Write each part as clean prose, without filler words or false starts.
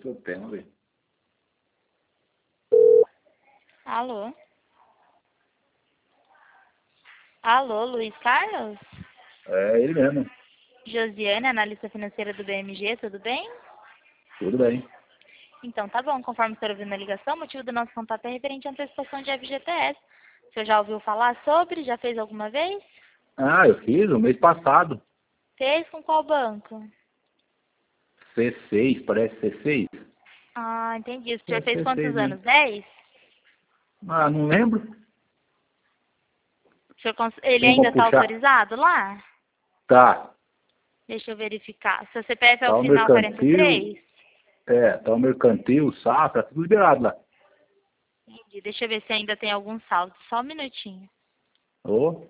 se eu tenho, vamos ver. Alô? Alô, Luiz Carlos? É ele mesmo. Josiane, analista financeira do BMG, tudo bem? Tudo bem. Então, tá bom. Conforme o senhor ouviu na ligação, o motivo do nosso contato é referente à antecipação de FGTS. O senhor já ouviu falar sobre? Já fez alguma vez? Ah, eu fiz o mês passado. Fez com qual banco? C6, parece C6. Ah, entendi. O É senhor fez C6 quantos anos? mesmo. 10? Ah, não lembro. O senhor ele Tem ainda como está puxar? autorizado lá? Tá. Deixa eu verificar. Seu CPF é Tá o o final mercantil. 43? Tá o mercantil, safra, tudo liberado lá. Entendi. Deixa eu ver se ainda tem algum saldo. Só um minutinho. Ô.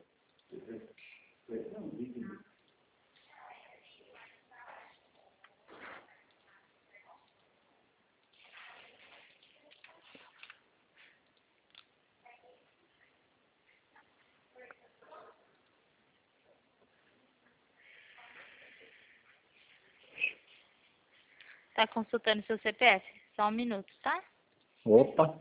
Tá consultando seu CPF? Só um minuto, tá? Opa.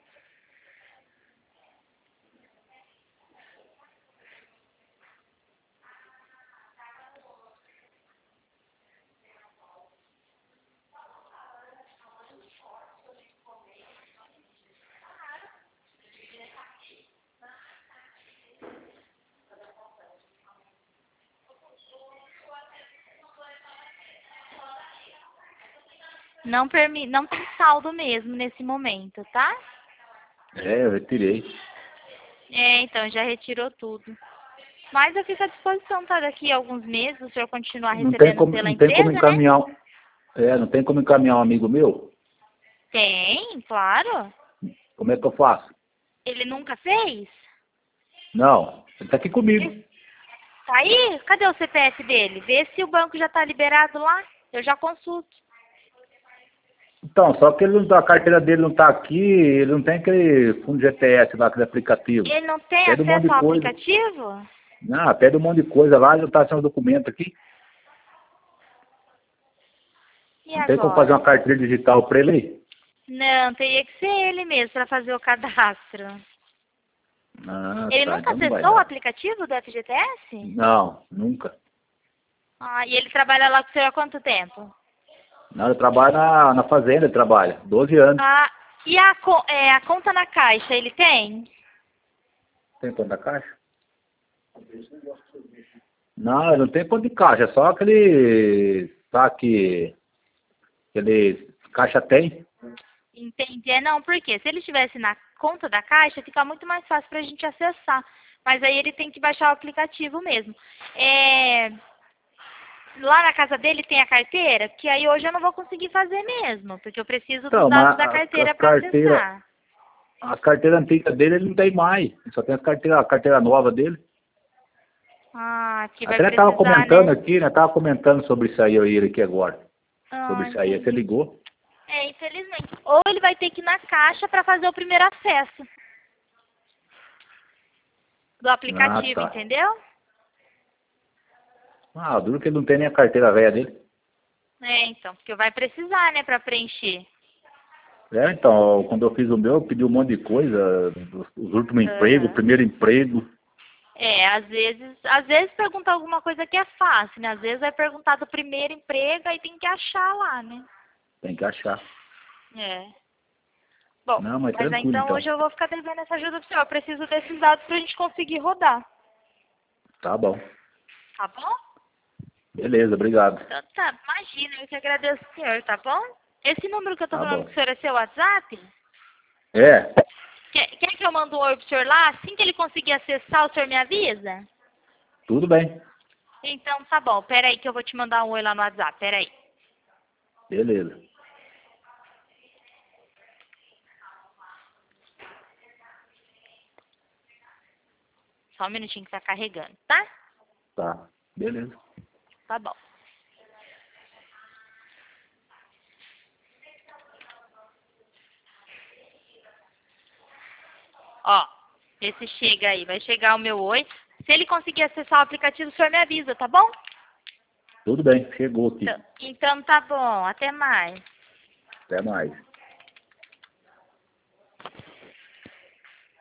Não tem saldo mesmo nesse momento, tá? Eu retirei. Então já retirou tudo. Mas eu fico à disposição, tá? Daqui a alguns meses o senhor continuar recebendo pela Não tem como empresa, né? encaminhar. Não tem como encaminhar um amigo meu? Tem, claro. Como é que eu faço? Ele nunca fez? Não, ele tá aqui comigo. Tá aí? Cadê o CPF dele? Vê se o banco já tá liberado lá. Eu já consulto. Então, só que ele não tá, a carteira dele não tá aqui, ele não tem aquele fundo GTS lá, aquele aplicativo. Ele não tem Pede um monte acesso de ao coisa. aplicativo? Não, pede um monte de coisa lá, já tá sem o documento aqui. E Não tem como fazer agora? uma carteira digital pra ele aí? Não, teria que ser ele mesmo para fazer o cadastro. Ah, Ele tá, nunca então não vai acessou o dar. aplicativo do FGTS? Não, nunca. Ah, e ele trabalha lá com o senhor há quanto tempo? Não, eu trabalho na fazenda, ele trabalha, 12 anos. Ah, e a conta na caixa, ele tem? Tem conta da caixa? Não, ele não tem conta de caixa, é só aquele saque, aquele caixa tem. Entendi. Não, por quê? Se ele estivesse na conta da caixa, fica muito mais fácil para a gente acessar. Mas aí ele tem que baixar o aplicativo mesmo. Lá na casa dele tem a carteira, que aí hoje eu não vou conseguir fazer mesmo, porque eu preciso dos Então, dados mas da as carteira para carteiras, acessar. as carteiras antigas dele ele não tem mais. Ele só tem a carteira nova dele. Ah, que vai Até ele tava precisar, comentando né? aqui, né? Tava comentando sobre isso aí, eu ia aqui agora. Sobre Ah, isso aí, aí você entendi. ligou. Infelizmente. Ou ele vai ter que ir na caixa para fazer o primeiro acesso do Ah, aplicativo, tá. entendeu? Ah, duro que ele não tem nem a carteira velha dele. Então, porque vai precisar, né, para preencher. Então, quando eu fiz o meu, eu pedi um monte de coisa, os últimos empregos, o Aham. primeiro emprego. Às vezes pergunta alguma coisa que é fácil, né? Às vezes vai perguntar do primeiro emprego, aí tem que achar lá, né? Tem que achar. É. Bom, Não, mas mas aí, tranquilo então então. hoje eu vou ficar devendo essa ajuda pro senhor. Eu preciso desses dados pra gente conseguir rodar, Tá bom. tá bom? Beleza, obrigado. Então tá, imagina, eu que agradeço o senhor, tá bom? Esse número que eu tô Tá falando com bom. o senhor é seu WhatsApp? É, Quer que eu mande um oi pro senhor lá? Assim que ele conseguir acessar, o senhor me avisa? tudo bem. Então tá bom, pera aí que eu vou te mandar um oi lá no WhatsApp, pera aí. Beleza. Só um minutinho que tá carregando, tá? Tá. Beleza. Tá bom. Ó, esse chega aí, vai chegar o meu oi. Se ele conseguir acessar o aplicativo, o senhor me avisa, tá bom? Tudo bem, chegou aqui. Então tá bom, até mais. Até mais.